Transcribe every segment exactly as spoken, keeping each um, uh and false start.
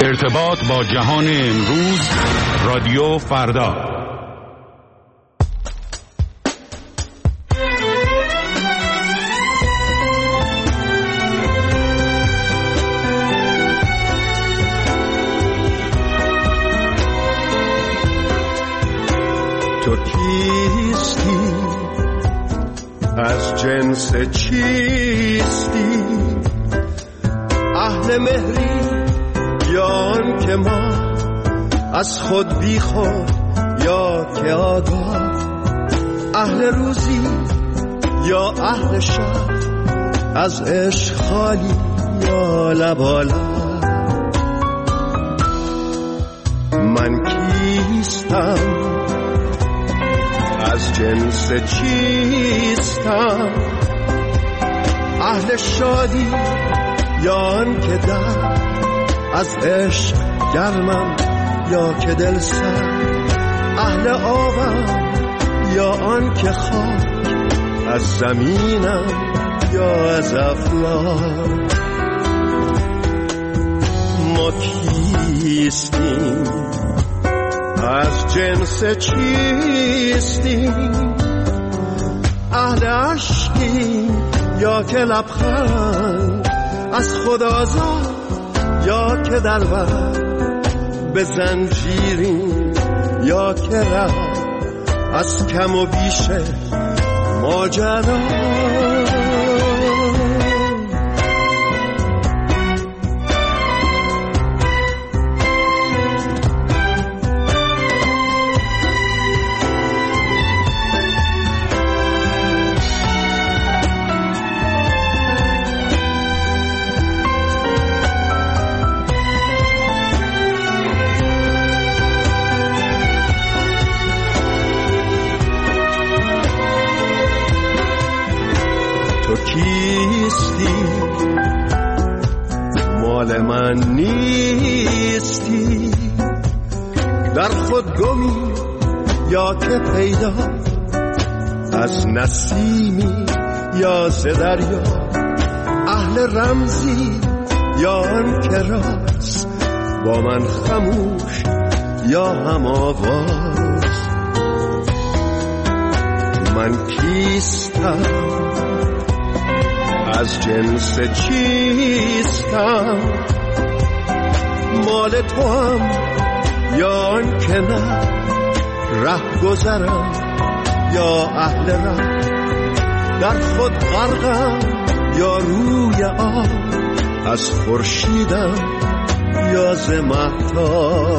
ارتباط با جهان امروز، رادیو فردا. تو کیستی؟ از جنس چیستی؟ اهل مهری یا آن که ما از خود بی خود یا که آگاه؟ اهل روزی یا اهل شب؟ از عشق خالی یا لبالا؟ من کیستم؟ از جنس چیستم؟ اهل شادی یا آن که در از عشق گرمم یا که دل سر؟ اهل آبم یا آن که خاک از زمینم یا از افلاک؟ ما کیستیم؟ از جنس چیستیم؟ اهل عشقیم یا که لبخند از خود آزاد یا که در بر به زنجیریم یا که رفت از کم و بیش ماجرا؟ مال من نیستی؟ در خود گمی یا که پیدا؟ از نسیمی یا ز دریا؟ اهل رمزی یا آن که راست با من خموش یا هم آواز؟ من کیستم؟ از جنس چیستم؟ مال تو هم یا آن که نه؟ ره گذرم یا اهل ره؟ در خود غرقم یا روی آب؟ از خورشیدم یا ز مهتاب؟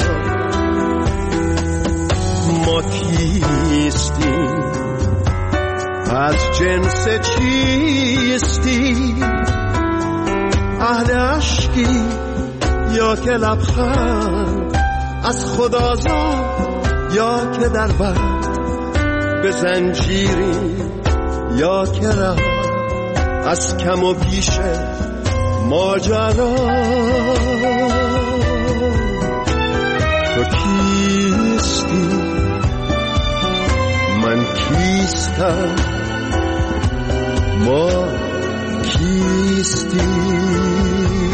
ما کیستیم؟ از جنس چیستی؟ اهل عشقی یا که لبخند از خود آزاد یا که در بر به زنجیری یا که ره از کم و بیش ماجرا؟ تو کیستی؟ من کیستم؟ ما کیستیم؟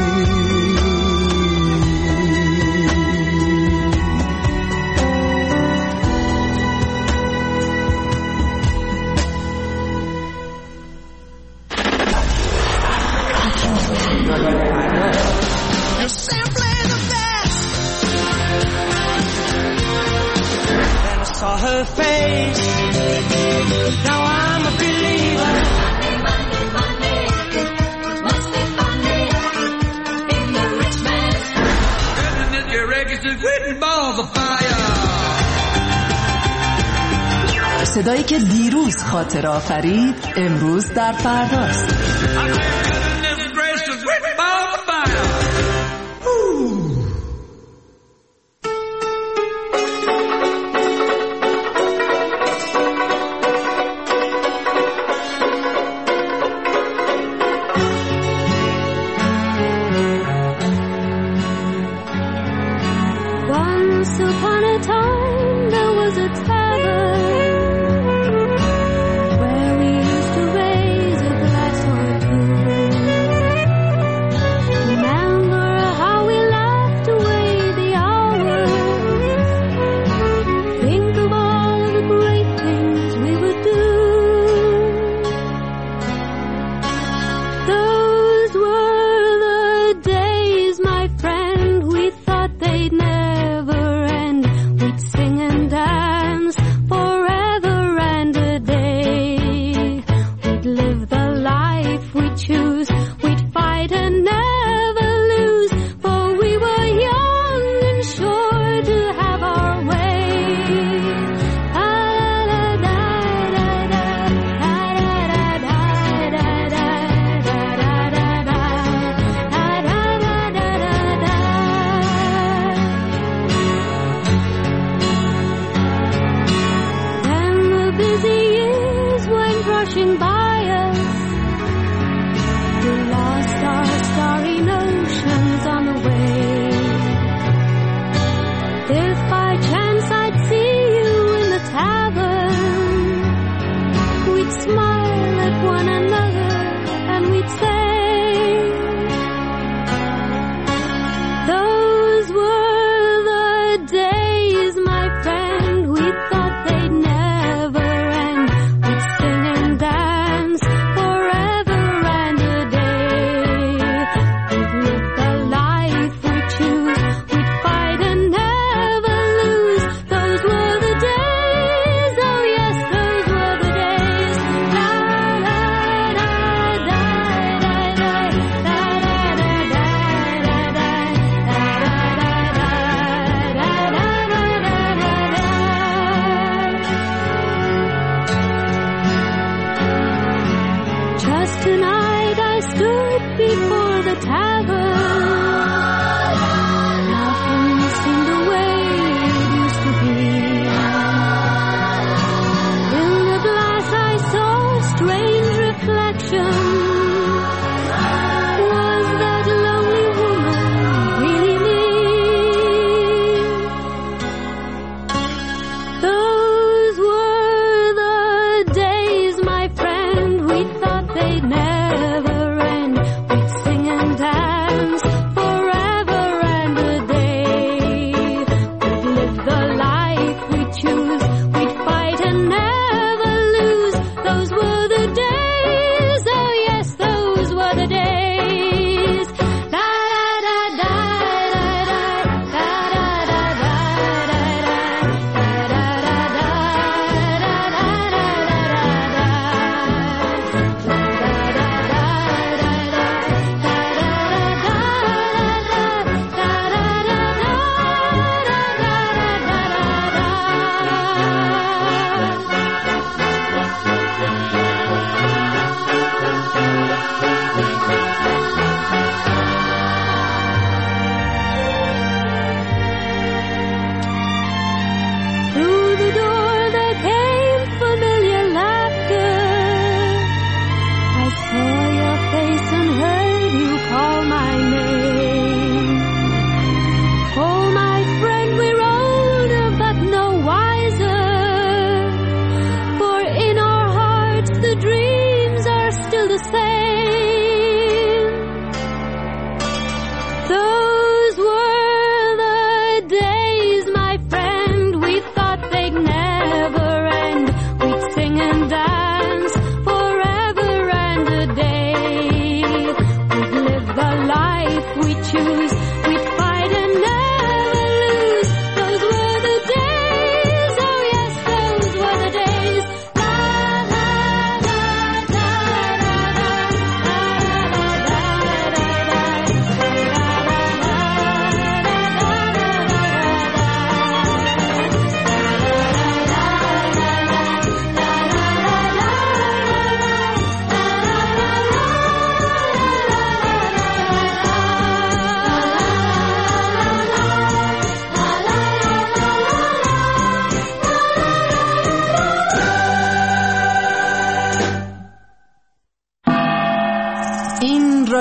Saw her face. Now I'm a believer. Monday, Monday, Monday. Must be Monday in the rich man's house. Isn't it your records with balls of fire? صدایی که دیروز خاطر آفرید امروز در فرداست. Once upon a time there was a tavern where we used to raise a glass or two. Remember how we laughed away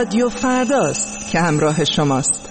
رادیو فرداست که همراه شماست.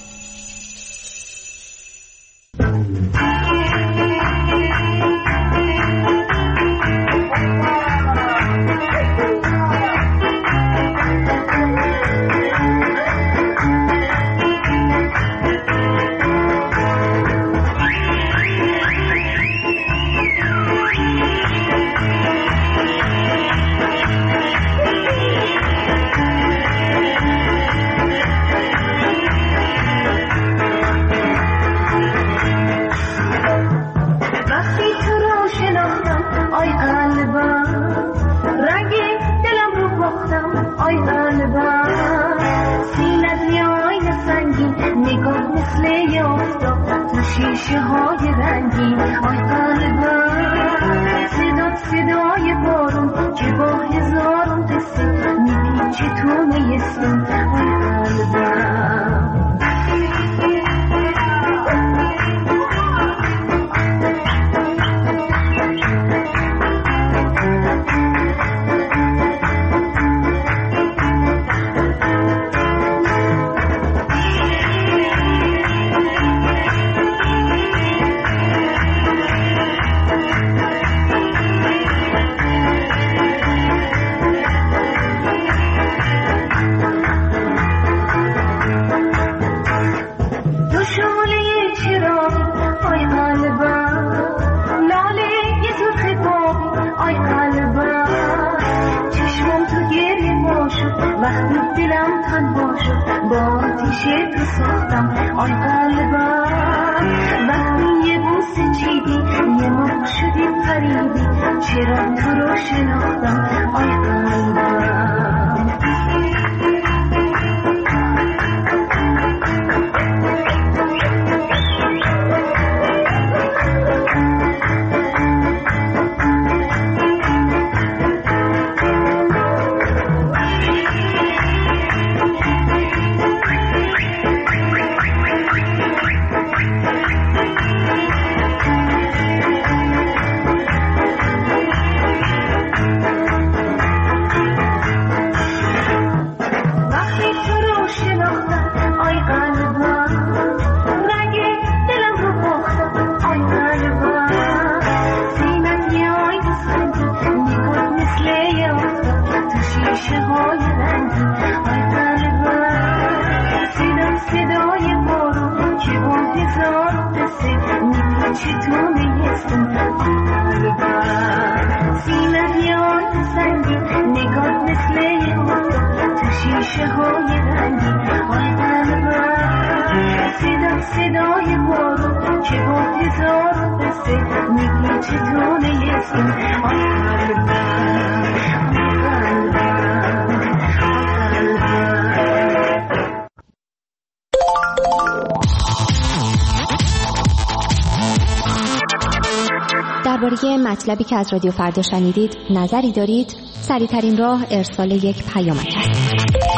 درباره مطلبی که از رادیو فردا شنیدید نظری دارید؟ سریع‌ترین راه ارسال یک پیامک است.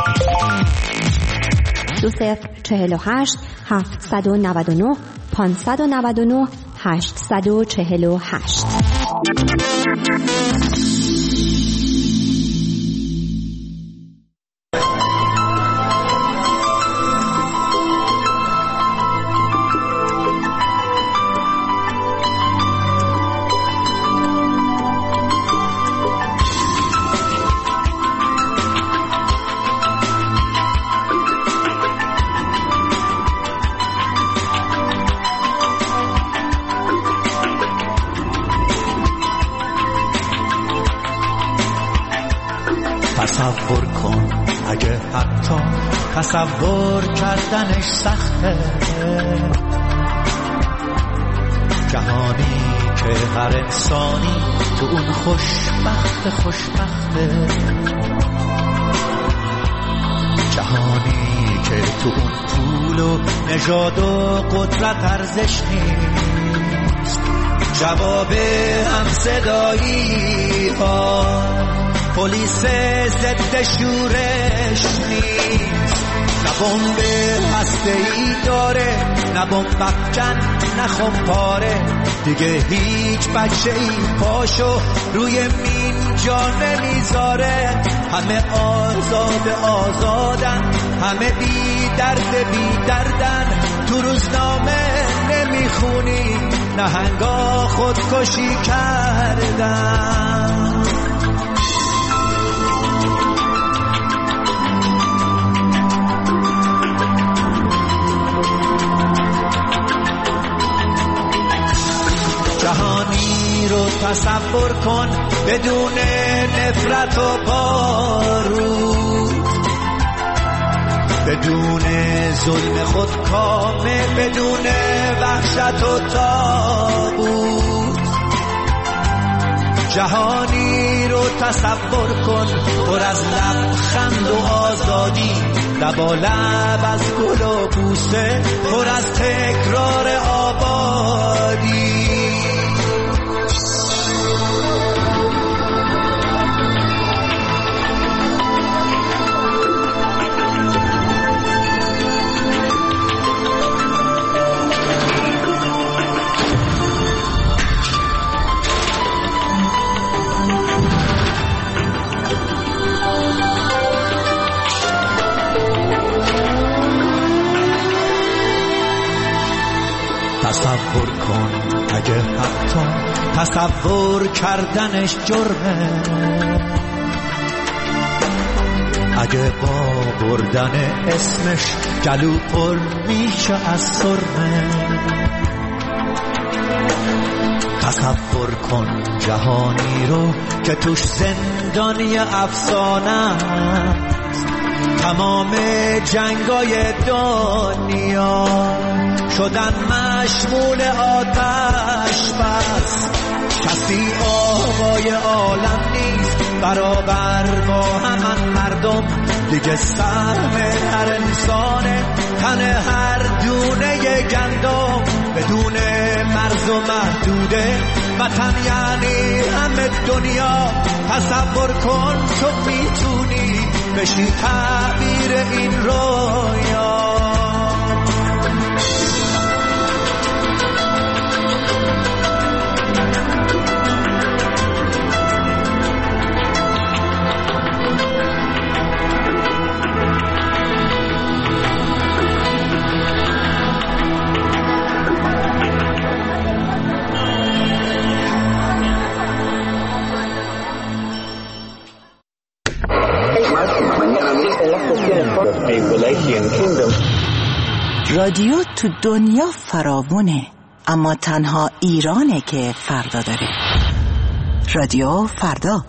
دو صفر چهل و هشت هفتصد و نود و نه پانصد و نود و نه هشتصد و چهل و هشت. تصور کن اگه حتی تصور کردنش سخته، جهانی که هر انسانی تو اون خوشبخت خوشبخته، جهانی که تو اون پول و نژاد و قدرت ارزش نیست، جواب هم صدایی ها پلیس ضد شورش نیست، نه بمب هسته‌ای داره نه بمب افکن نخم پاره، دیگه هیچ بچه ای پاشو روی مین جا نمیذاره. همه آزاد آزادن، همه بی درد بی دردن. تو روزنامه نمیخونی نهنگا خودکشی کردن. جهانی رو تصور کن بدون نفرت و بارود، بدون ظلم خودکامه، بدون وحشت و تابوت. جهانی رو تصور کن پر از لبخند و آزادی، لبالب از گل و بوسه، پر از تکرار آبادی. تصور کن اگه حتی تصور کردنش جرمه، اگه با بردن اسمش گلو پر میشه از سرمه. تصور کن جهانی رو که توش زندانی افسانه، تمام جنگای دنیا شدن مشمول آتش بس. کسی آقای عالم نیست برابر با همان مردم، دیگه سهم هر انسانه تن هر دونه گندم. بدون مرز و محدوده وطن یعنی همه دنیا. تصور کن تو میتونی بشی تعبیر این رویا. رادیو تو دنیا فراوونه، اما تنها ایرانه که فردا داره. رادیو فردا.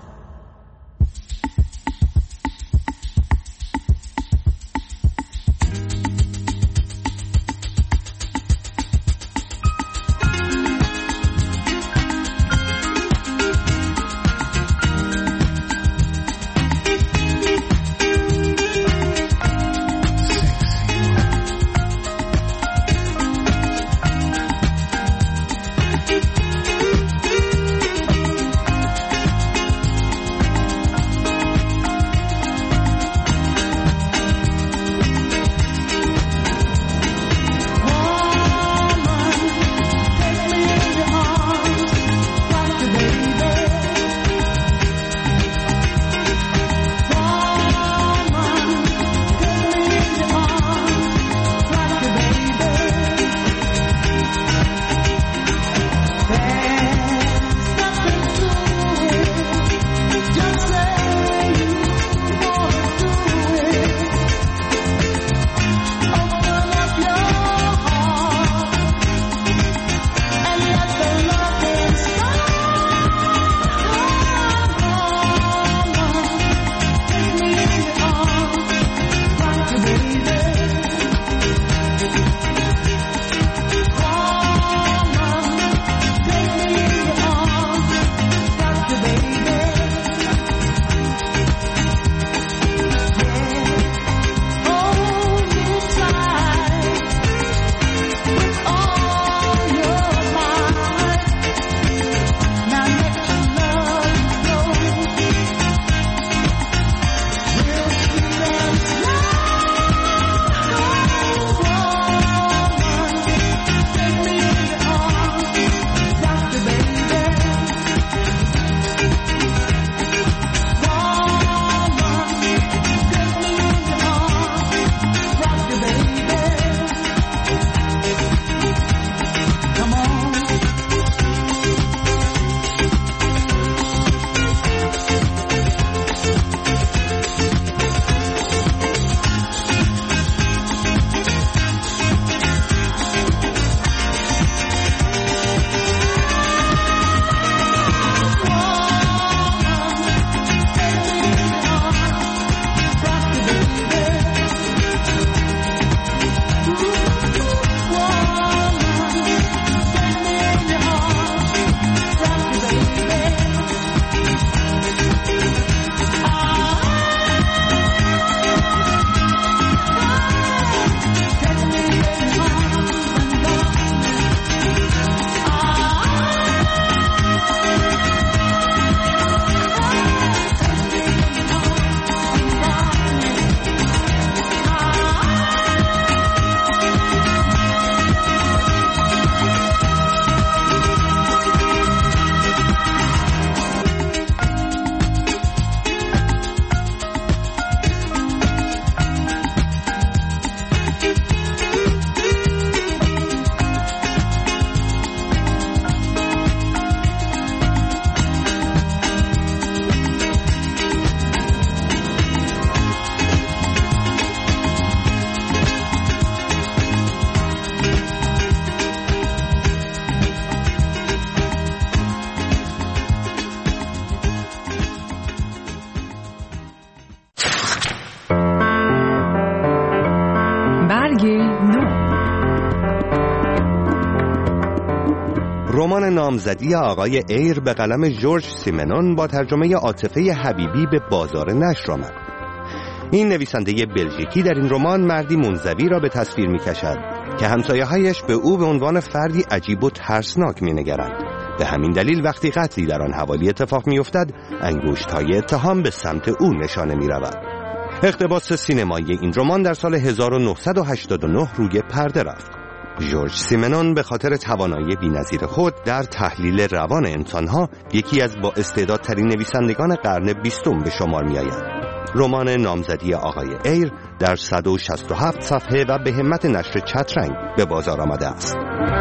رمان نامزدی آقای ایر به قلم ژورژ سیمنون با ترجمه عاطفه حبیبی به بازار نشر آمد. این نویسنده بلژیکی در این رمان مردی منزوی را به تصویر می‌کشد که همسایه‌هایش به او به عنوان فردی عجیب و ترسناک می‌نگرند. به همین دلیل وقتی قتلی در آن حوالی اتفاق می‌افتد، انگشت‌های اتهام به سمت او نشانه می‌رود. اقتباس سینمایی این رمان در سال هزار و نهصد و هشتاد و نه روی پرده رفت. ژورژ سیمنون به خاطر توانایی بی‌نظیر خود در تحلیل روان انسان‌ها یکی از با استعدادترین نویسندگان قرن بیستم به شمار می‌آید. رمان نامزدی آقای ایر در صد و شصت و هفت صفحه و به همت نشر چترنگ به بازار آمده است.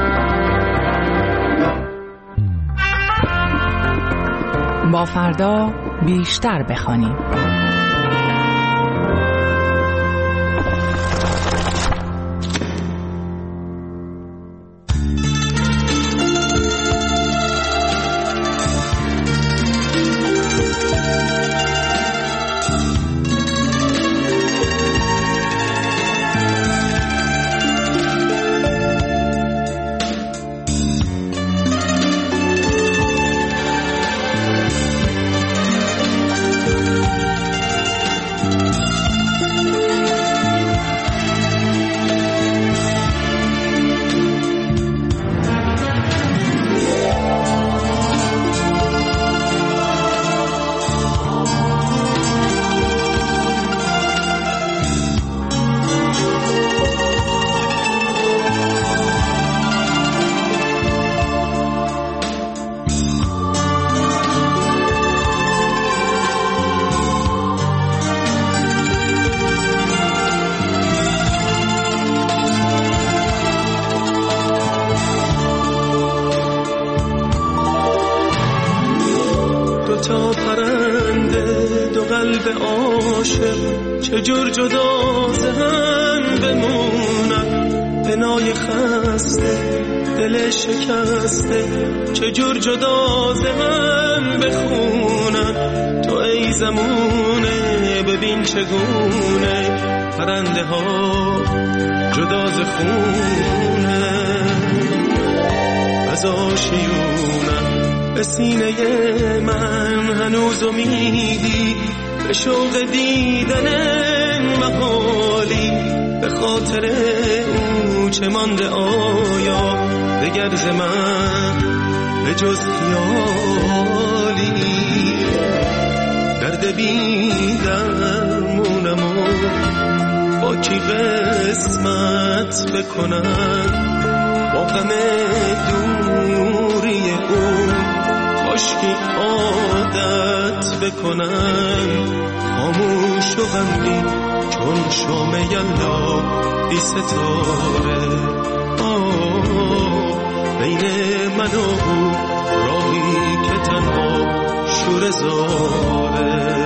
با فردا بیشتر بخوانیم. چجور جدا زن بمونن بنای خسته دل شکسته، چجور جدا زن بخونن تو ای زمونه ببین چگونه پرنده ها جدا ز خونه از آشیونن به سینه من هنوز امیدی به شوق دیدن محالی به خاطر او چه مانده آیا دگر ز من به جز خیالی درد بی درمونم و با کی قسمت بکنم با غم دوری او کاشکی عادت بکنم خاموش و غمگین چون شام یلدا بی ستاره آه بین من و او راهی که تنها شور زاره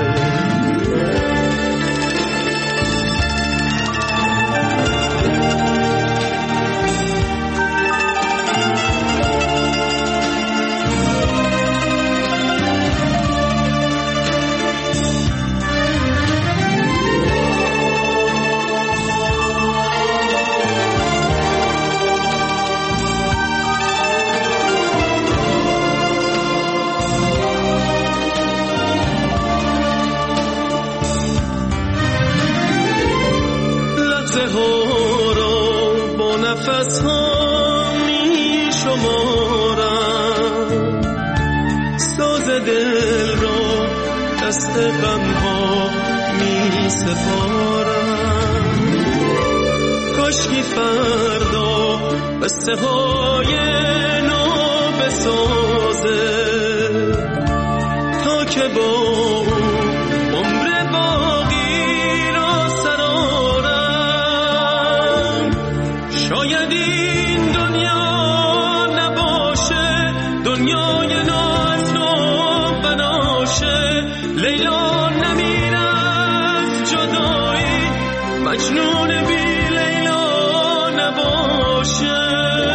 نفس ها می شمارم ساز دل را دست غم ها می سپارم کاشکی فردا قصه های نو بسازه تا که با او عمر باقی را سرارم شاید این دنیا نباشه دنیای نو از نو بناشه لیلا نمیره از جدایی مجنون بی لیلا نباشه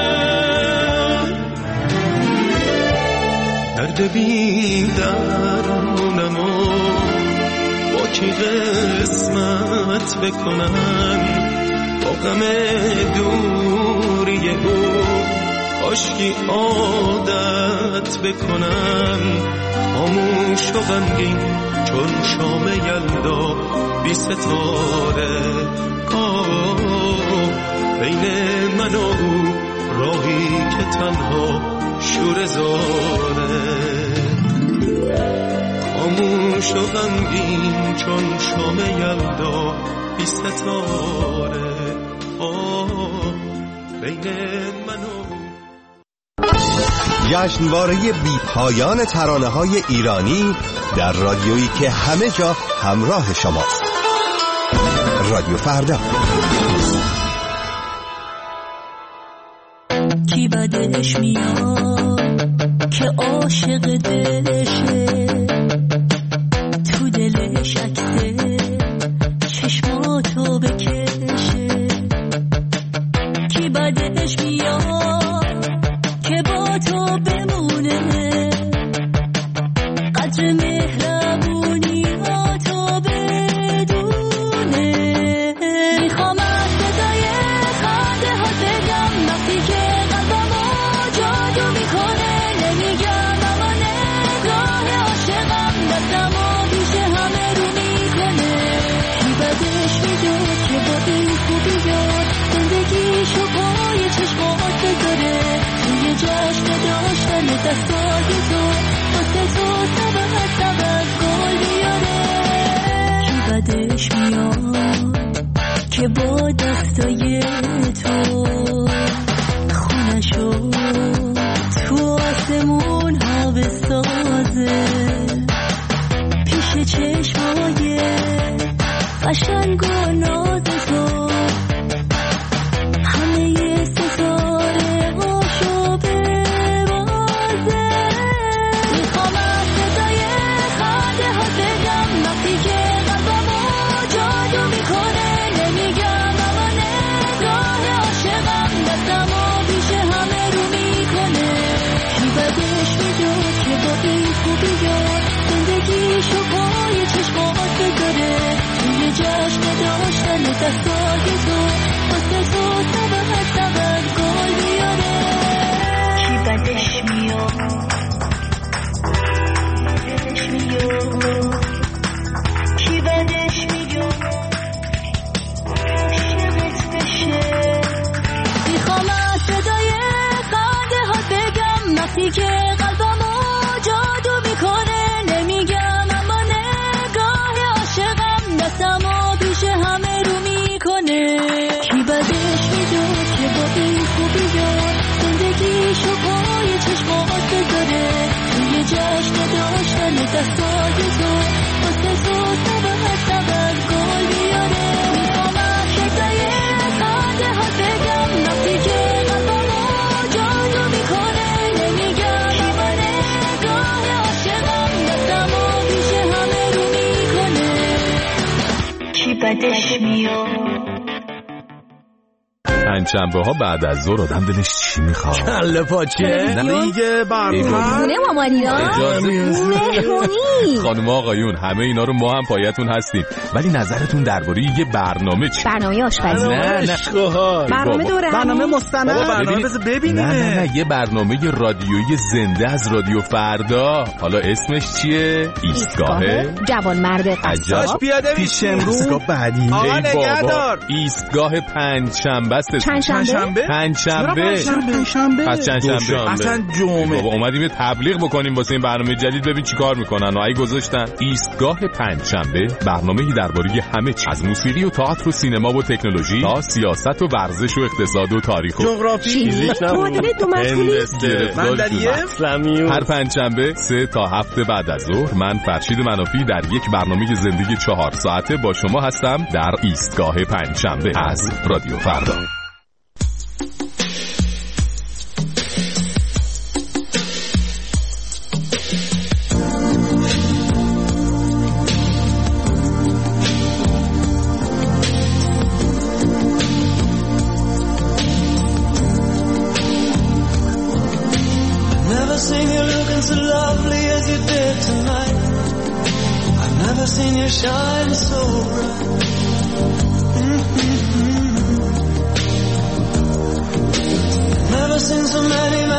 درد بی درمونم و با کی قسمت بکنم با غم دوری او کاشکی عادت بکنم خاموش و غمگین چون شام یلدا بی ستاره. آه بین من و او راهی که تنها شور زاره. خاموش و غمگین چون شام یلدا بی ستاره. آه بین من و جشنواره بی پایان ترانه های ایرانی در رادیویی که همه جا همراه شماست. رادیو فردا. کی بدش میاد که عاشق دلشه، تو دلش عکسه چشماتو بکشه. کی بدش میاد که با تو بمونه، قدر مهربونی ها تو بدونه. میخوام از صدای خنده ها بگم وقتی که قلبمو جادو میکنه. نمیگم اما نگاه عاشقم دستمو پیش همه رو میکنه. کی بدش میاد که با این خوبی یاد زندگیشو پای چشمات بذاره. توی جشن داشتن دستای تو واسه تو سبب سبب گل بیاره. کی بدش میاد که با دستای تو خونشو تو آسمون ها بسازه. پیش چشمای قشنگ و ناز تو همه ستاره هاشو ببازه. میخوام از صدای خنده ها بگم وقتی که قلبمو جادو میکنه. نمیگم اما نگاه عاشقم دستمو پیش همه رو میکنه. کی بدش میاد که با این خوبی یاد زندگیشو پای چشمات بذاره. توی جشن داشتن دستای تو واسه تو سبب سبب گل بیاره. کی بدش میاد بدش میاد کی بدش میاد عاشقت بشه. میخوام از صدای خنده ها بگم وقتی که قلبمو جادو میکنه. نمیگم اما نگاه عاشقم دستمو پیش همه رو میکنه. کی بدش میاد که با این خوبی یاد زندگیشو پای چشمات بذاره. توی جشن داشتن دستای تو واسه تو سبب سبب گل بیاره. میخوام از صدای خنده ها بگم وقتی که قلبمو جادو میکنه. نمیگم اما نگاه عاشقم دستمو پیش همه رو میکنه. کی بدش میاد. پنجشنبه ها بعد از ظهر آدم دلش چی میخواد؟ کله پاچه دیگه برنامه نه مامانینا مهمونی. خانم آقایون همه اینا رو ما هم پایتون هستیم، ولی نظرتون درباره یه برنامه چی؟ برنامه آشپزی. نه نه برنامه دوره برنامه مستند. برنامه بذار ببینیم. نه نه نه یه برنامه رادیویی زنده از رادیو فردا. حالا اسمش چیه؟ ایستگاه جوان مرد قصاب. پیاده پیش امروز بعدی. آقا نگهدار. ایستگاه پنجشنبه است. پنجشنبه؟ پنجشنبه. پنجشنبه. پس چندشنبه. اصلا جمعه. بابا اومدیم تبلیغ بکنیم واسه این برنامه جدید، ببین چیکار میکنن. و ای گذاشتن ایستگاه پنجشنبه، برنامه‌ای درباره همه چیز، از موسیقی و تئاتر و سینما و تکنولوژی تا سیاست و ورزش و اقتصاد و تاریخ و جغرافی. معادله دو مسئولی. هر پنجشنبه سه تا هفت بعد از ظهر من فرشید منافی در یک برنامه زندگی چهار ساعته با شما هستم در ایستگاه پنجشنبه از رادیو فردا. Shine so bright. Mm-hmm. Never seen so many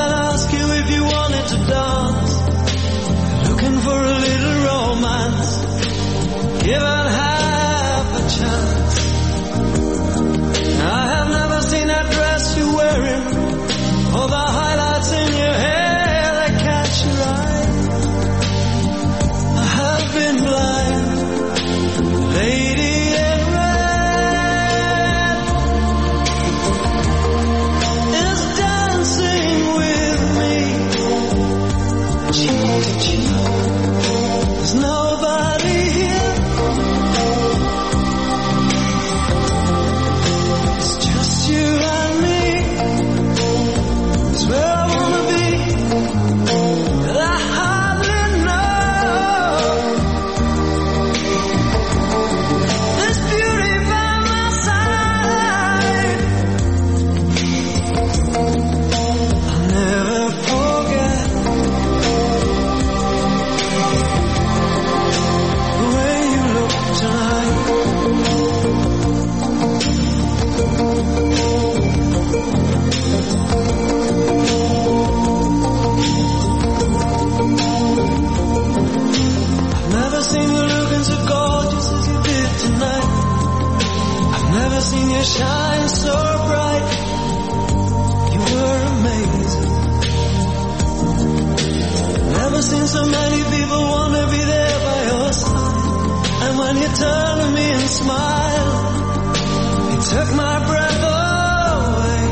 turned to me and smiled. He took my breath away.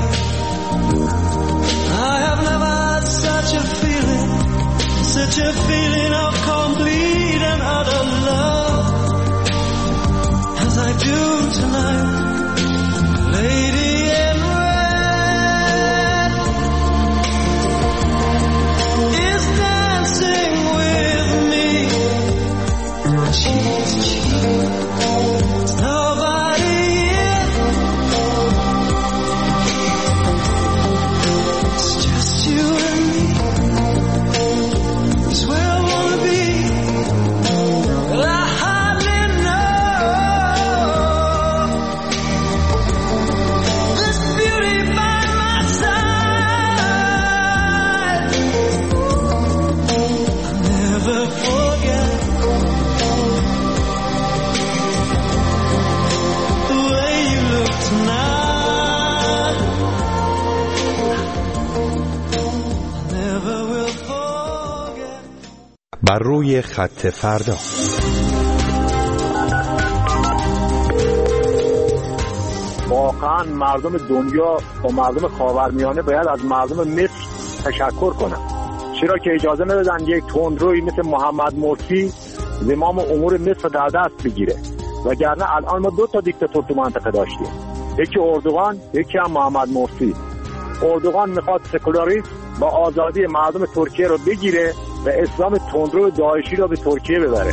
I have never had such a feeling, such a feeling of complete and utter love as I do tonight. Lady in red is dancing with me, cheek to cheek. Nobody here, it's just you and me. It's where I wanna be. Well, I hardly know this beauty by my side. I'll never forget the way you look tonight. I never will forget. بر روی خط فردا. واقعا مردم دنیا و مردم خاورمیانه باید از مردم مصر تشکر کنن، چرا که اجازه ندادن یک تندروی مثل محمد مرسی زمام امور مصر در دست بگیره، وگرنه الان ما دو تا دیکتاتور تو منطقه داشتیم، یکی اردوغان، یکی هم محمد مرسی. اردوغان میخواد سکولاریسم با آزادی مردم ترکیه رو بگیره و اسلام تندرو داعشی رو به ترکیه ببره.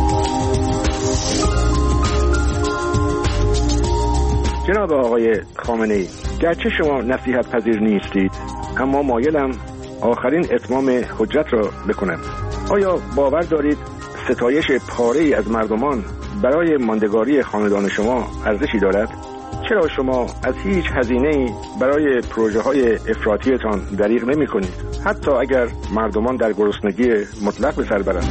جناب آقای خامنه‌ای، گرچه شما نصیحت پذیر نیستید، اما مایلم آخرین اتمام حجت را بکنم. آیا باور دارید ستایش پاره‌ای از مردمان برای ماندگاری خاندان شما ارزشی دارد؟ چرا شما از هیچ هزینه‌ای برای پروژه‌های افراطیتان دریغ نمی‌کنید، حتی اگر مردمان در گرسنگی مطلق به سر برند؟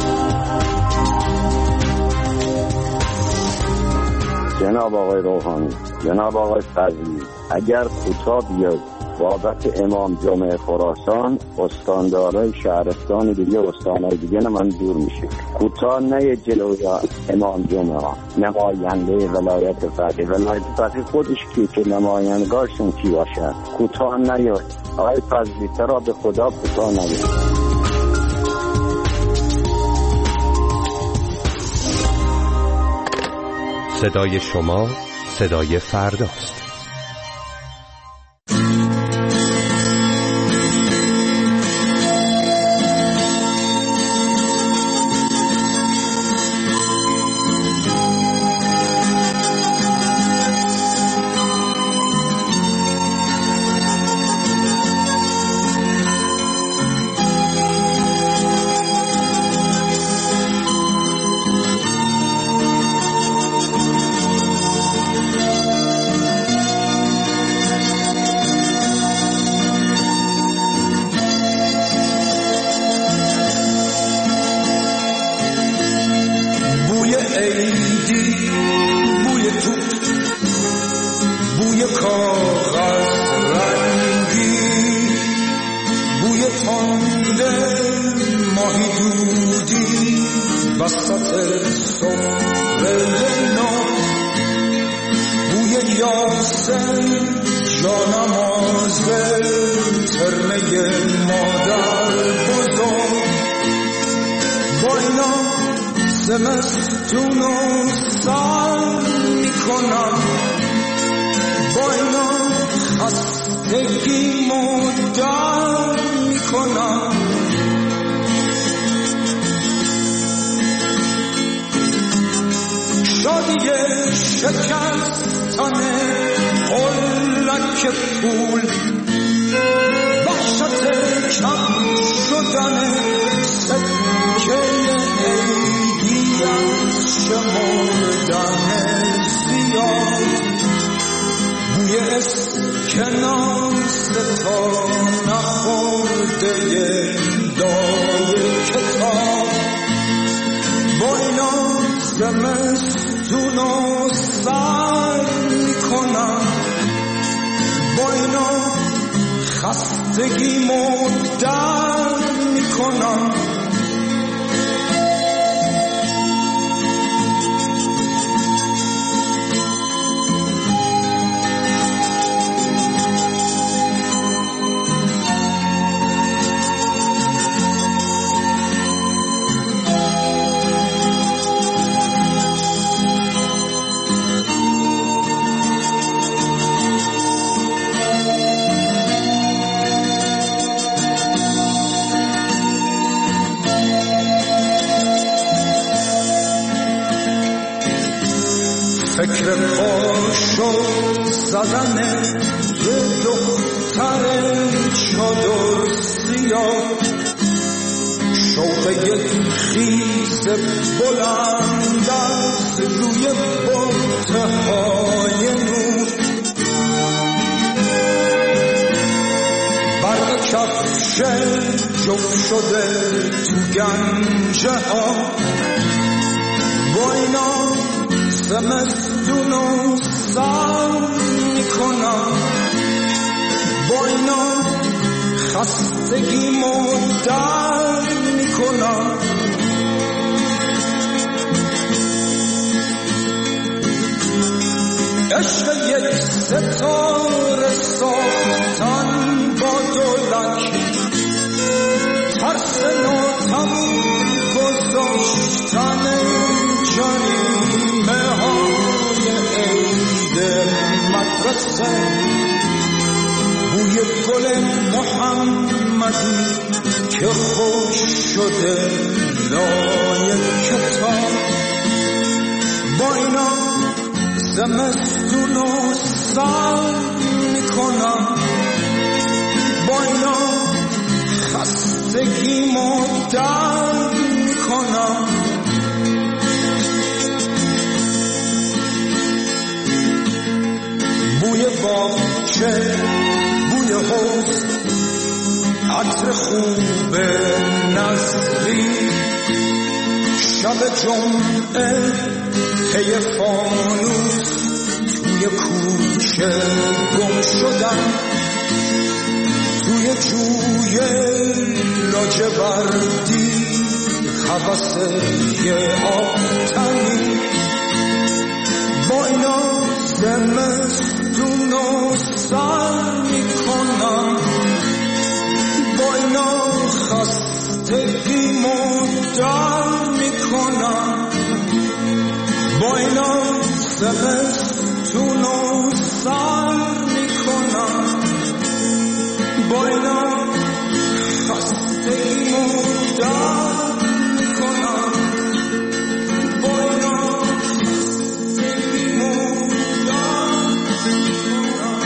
جناب آقای روحانی، جناب آقای فضلی، اگر کوتاه بیاد بابت امام جمعه خراسان، استاندارای شهرستان دیگه، استانهای دیگه نه من دور میشه. کوتاه نه جلوی امام جمعه ها، نماینده ولایت فقیه، ولایت فقیه خودش کی که نمایندگارشون کی باشه. کوتاه نیاد آقای فضلی، ترا به خدا کوتاه نیاد. صدای شما صدای فرداست. تنه یه دختر چادر سیاه شوق یک خیز بلند از روی بطهای نور برق کفش جفت شده تو گنجه ها با اینا زمستونو سر میکنم با اینا خستگیمو در میکنم عشق یک ستاره ساختن با دولک ترس ناتموم گذاشتن جریمه های عید مدرسه بوی گل محمدی که خوش شده لای کتاب با اینا زمستونو سر میکنم با اینا خستگیمو در میکنم بوی باغچه بوی حوض عطر خوب نظری شب جمعه پی فانوس توی کوچه گم شدم توی جوی لاجوردی هوس یه آتنی با اینا زمستونو سر میکنم با اینا خستگیمو در میکنم با اینا زمستونو سر میکنم با اینا خستگیمو در میکنم با اینا خستگیمو در میکنم.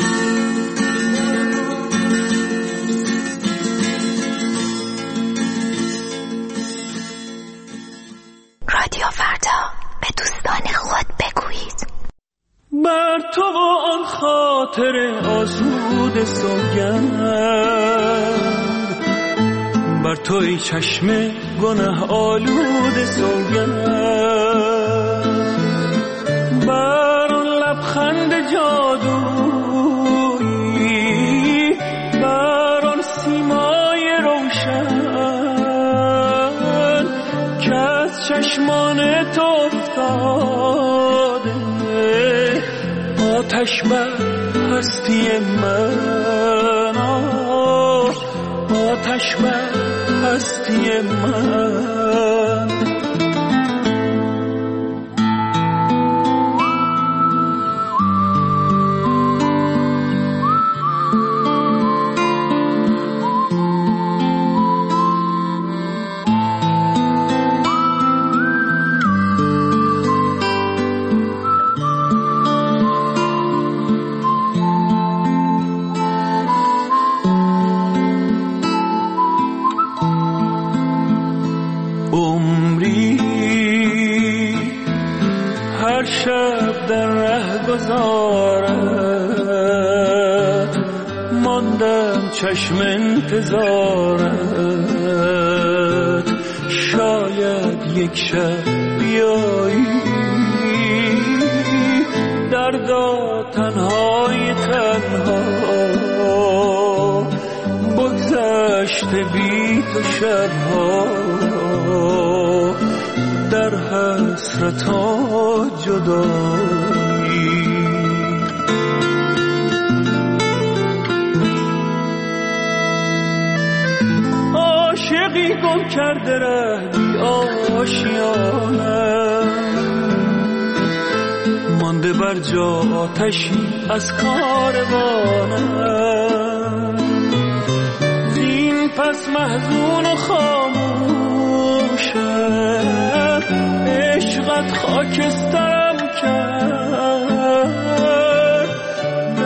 رادیو فردا به دوستان خود بگویید بر تو و آن خاطر آسود سوگند بر تو ای چشم گناه آلود سوگند بر آن لبخند جادویی بر آن سیمای روشن که از چشمان تو افتاده آتش بر هستی من آتش بر هستی من شب در ره گذارت ماندم چشم انتظارت شاید یک شب بیایی دردا تنهای تنها بگذشته بی تو شبها در حسرتا جدایی عاشقی گم کرده ره بی آشیانم مانده بر جا آتشی از کاروانم زین پس محزون و خاموشم عشقت خاکسترم کرد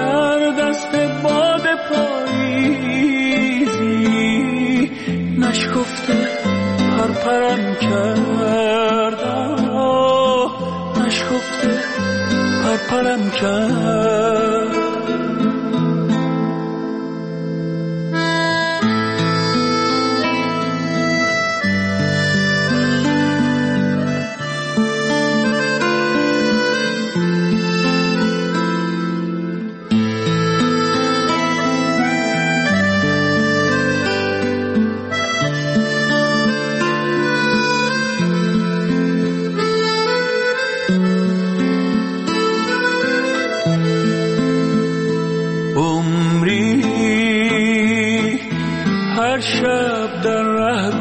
کرد. شب در ره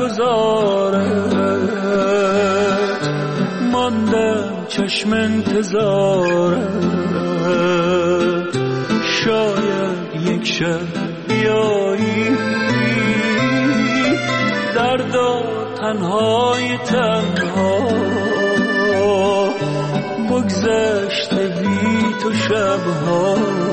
گذارت ماندم چشم انتظارت، شاید یک شب بیایی دردا تنهای تنها بگذشته بی تو شبها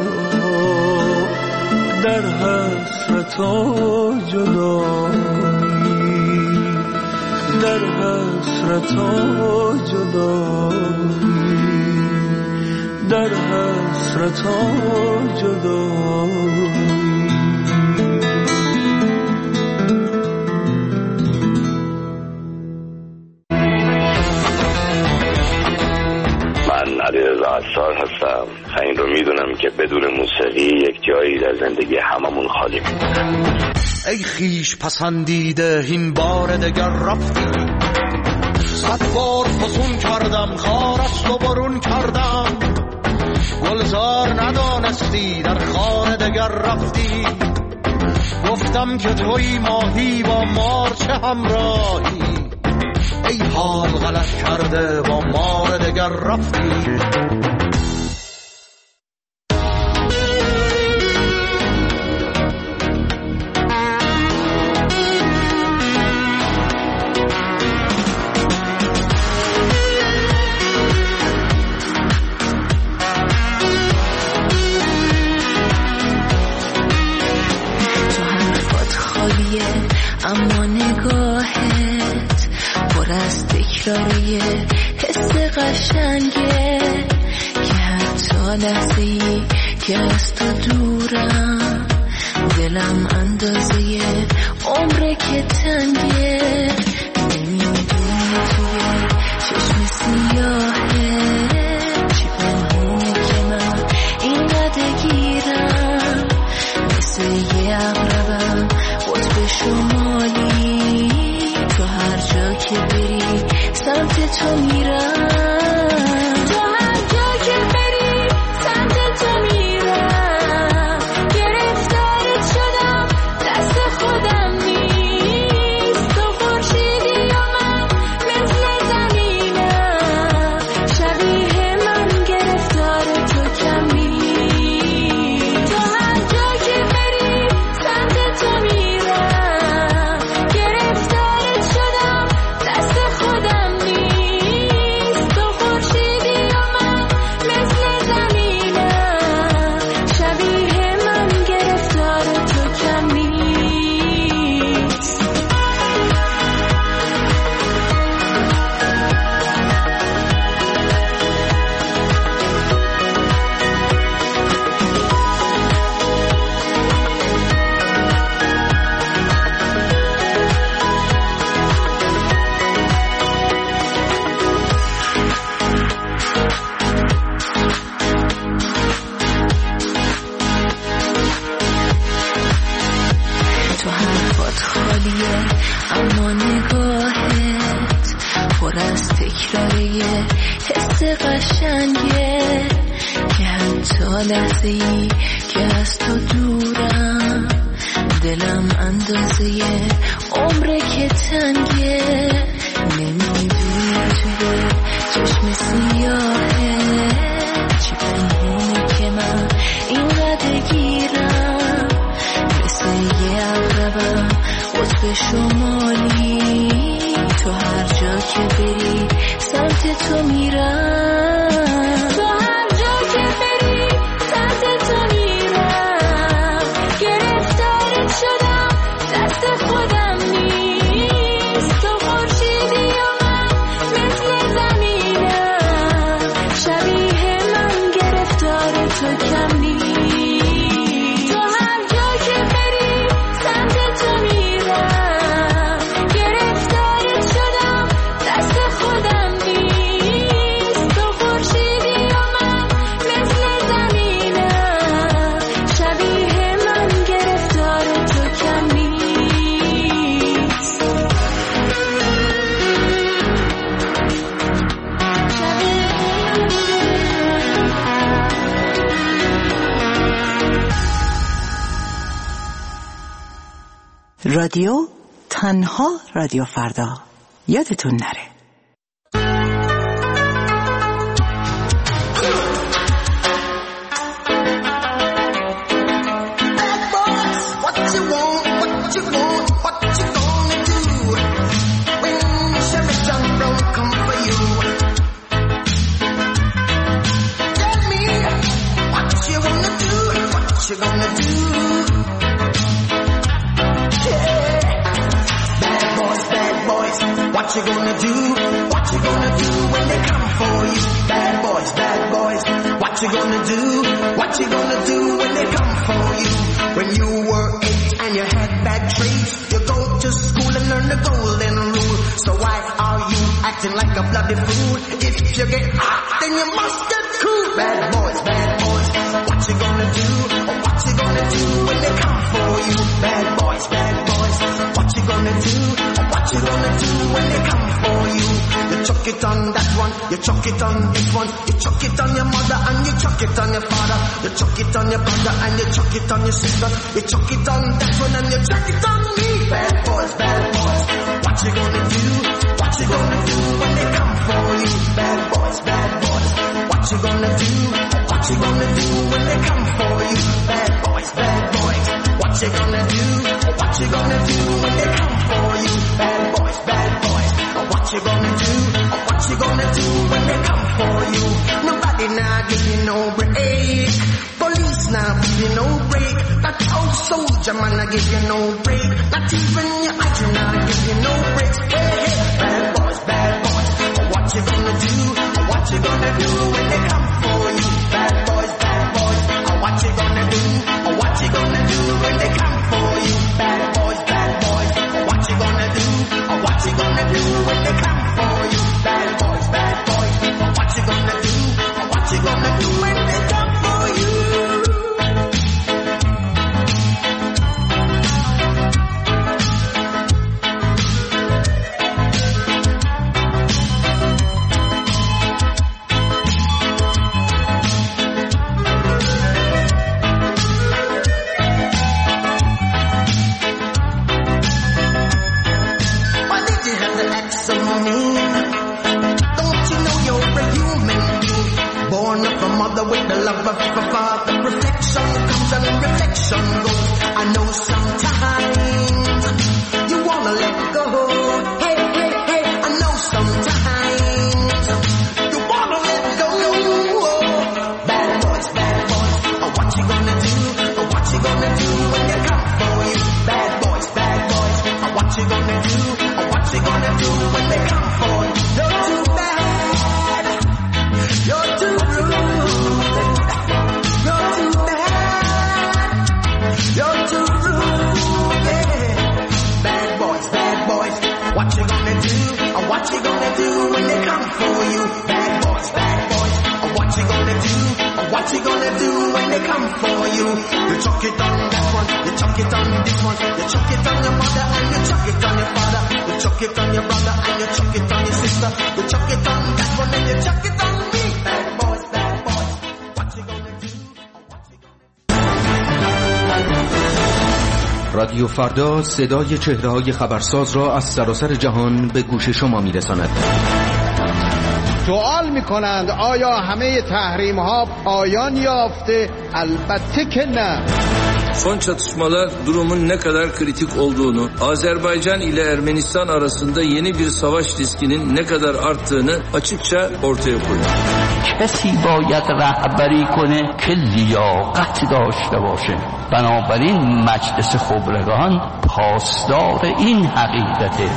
در حسرت و جدایی، در حسرت و جدایی، در حسرت و جدایی. علیرضا عطار هستم. این رو میدونم که بدون موسیقی یک جایی در زندگی هممون خالی میمونه. ای خیش پسندیده این بار دگر رفتی، صد بار فسون کردم خارست و برون کردم، گلزار ندانستی در خار دگر رفتی، گفتم که توی ماهی با مار چه همراهی، ای حال غلط کرده با مار دگر رفتی. تو حرفات خالیه اما نگاهت پر از تکراریه، حس قشنگه که حتی لحظه‌ای که از تو دورم دلم اندازه عمره که تنگه، نمیدونی توی چشم سیاهه چی پنهونه که من اینقدر گیرم، مثل یه عقربم قطب شمالی، تو هر جا که بری سمت تو میرم، تو هر جا که بری سمت تو میرم، گرفتارت شدم دست خودم نیست، تو خورشیدی و من مثل زمینم، شبیه من گرفتار تو کمی، تو هر جا که بری سمت تو میرم، گرفتارت شدم دست خودم نیست، تو خورشیدی و من مثل زمینم، شبیه من گرفتار تو کمی. تو حرفات خالیه اما نگاهت پر از تکراریه، حس قشنگه که حتی لحظه‌ای که از تو دورم دلم اندازه عمره که تنگه، نمیدونی توی چشم سیاهه چی پنهونه که من اینقدر گیرم، مثل یه عقربم قطب شمالی، تو هر جا که بری سمت تو میرم، تو هر جا که بری سمت تو میرم، گرفتارت شدم دست خودم نیست، تو خورشیدی و من مثل زمینم، شبیه من گرفتار رادیو تنها رادیو فردا، یادتون نره. You gonna do? Yeah. Bad boys, bad boys, what you gonna do? What you gonna do when they come for you? Bad boys, bad boys, what you gonna do? What you gonna do when they come for you? When you were eight and you had bad traits, you go to school and learn the golden rule. So why are you acting like a bloody fool? If you get hot, then you must get cool. Bad boys, bad boys, what you gonna do? What you gonna do when they come for you? Bad boys, bad boys, what you gonna do? What you gonna do when they come for you? You chuck it on that one, you chuck it on this one, you chuck it on your mother and you chuck it on your father, you chuck it on your brother and you chuck it on your sister, you chuck it on that one and you chuck it on me. Bad boys, bad boys, what you gonna do? What you gonna do when they come for you? Bad boys, bad boys, what you gonna do? What you gonna do when they come for you? Bad boys, bad boys, what you gonna do? What you gonna do when they come for you? Bad boys, bad boys, what you gonna do? What you gonna do when they come for you? Nobody now give you no break. Police now give you no break. That old soldier man I give you no break. Not even your idol now give you no breaks. Hey, hey, bad boys, bad boys, what you gonna do? What you gonna do when they come for you? Bad boys, bad boys, what you gonna do? What you gonna do when they come for you? Bad boys, bad boys, what you gonna do? What you gonna do when they come for you? Bad boys, bad boys, what you gonna do? What you gonna do when they come for you? With the love of a father, reflection comes and reflection goes. I know sometimes you wanna let go. Hey, hey, hey, I know sometimes you wanna let go. Bad boys, bad boys, what you gonna do? What you gonna do when they come for you? Bad boys, bad boys, what you gonna do? What you gonna do when they come for you? You're too bad, you're too rude. What you gonna do? What you gonna do when they come for you? Bad boys, bad boys. What you gonna do? What you gonna do when they come for you? You chuck it on that one, you chuck it on this one, you chuck it on your mother and you chuck it on your father, you chuck it on your brother and you chuck it on your sister, you chuck it on that one and you chuck it on me. Bad boys, bad boys. What you gonna do? رادیو فردا صدای چهره‌های خبرساز را از سراسر جهان به گوش شما می‌رساند. سوال می‌کنند آیا همه تحریم‌ها پایان yafte? Elbette ki ne. Son çatışmalar durumun ne kadar kritik olduğunu, Azerbaycan ile Ermenistan arasında yeni bir savaş riskinin ne kadar arttığını açıkça ortaya koyuyor. کسی باید رهبری کنه که لیاقت داشته باشه. بنابراین مجلس خبرگان پاسدار این حقیقته.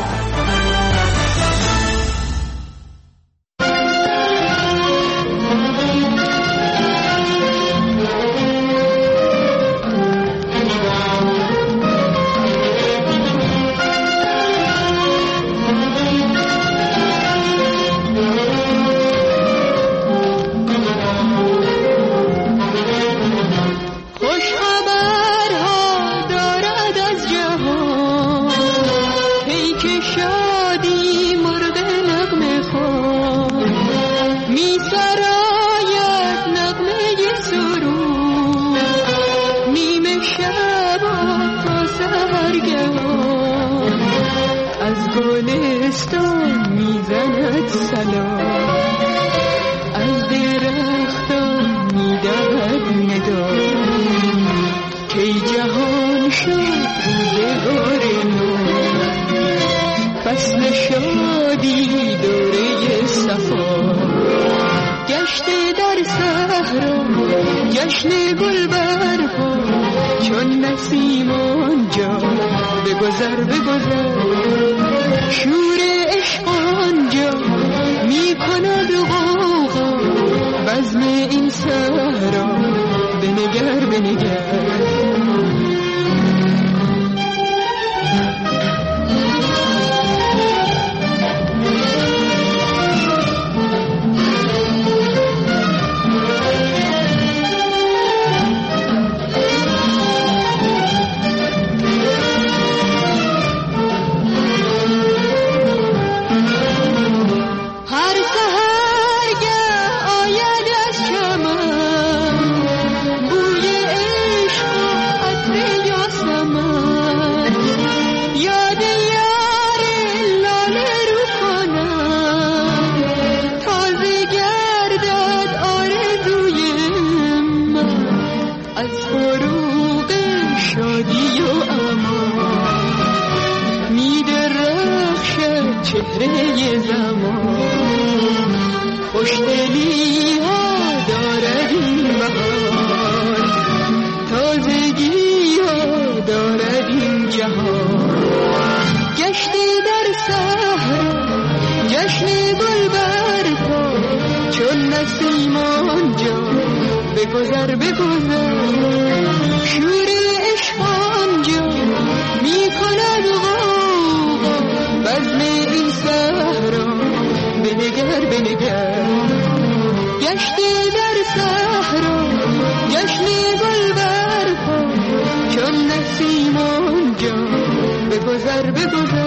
Show بوستان میزند سلام، از درختان میدهد ندا که جهان شد روزگار نو، فصل شادی دوره صفا گشته در صحرا، جشن گل برپا چون نسیم آنجا بگذر بگذر، شور عشق آنجا می کند غوغا، بزم این صحرا بنگر بنگر. چهره زمان خوشدلی ها دارد این بهار، تازگی ها دارد این جهان، گشته در صحرا جشن گل برپا چون نسیم آنجا بگذر بگذر، شور عشق آنجا می کند غوغا، بزم این صحرا بنگر بنگر، گشته در صحرا جشن گل برپا چون نسیم آنجا بگذر بگذر.